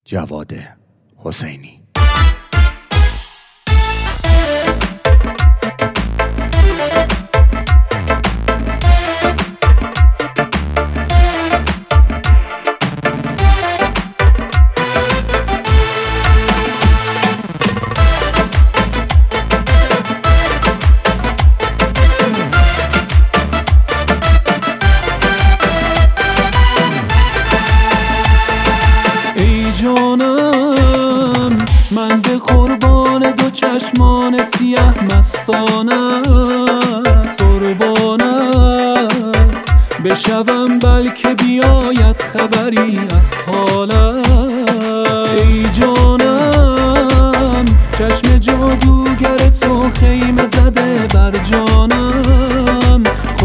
جواد حسینی. جانم من به قربان دو چشمان سیاه مستانت قربانت بشوم، بلکه بیاید خبری از حالت. ای جانم چشم جادوگر تو خیمه زده بر جانم،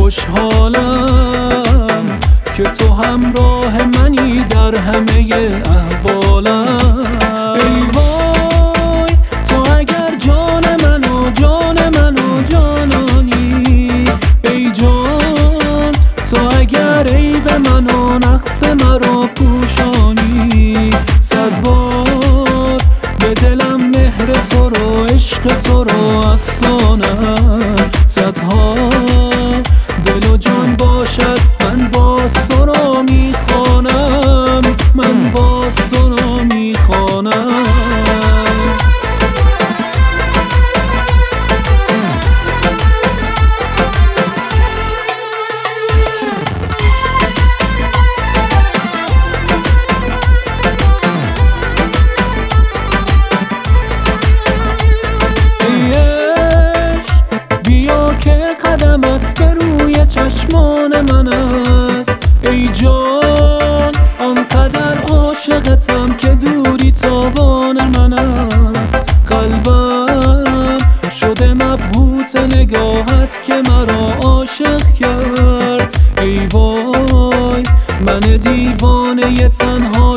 خوشحالم که تو همراه منی در همه احوالم. ای وای تو اگر جان منو جانانی، ای جان تو اگر عیب منو نقص مرا پوشانی، صد بار به دلم مهر تو رو عشق تو رو افسانم، صدها دل و جان باشد من باز تو رو میخوانم، من باز تو رو میخوانم. بیا که قدمت به روی چشمان من است، ای جان آنقدر عاشقتم که دوری تاوان من است. قلبم شده مبهوت نگاهت که مرا عاشق کرد، ای وای من دیوانه تنها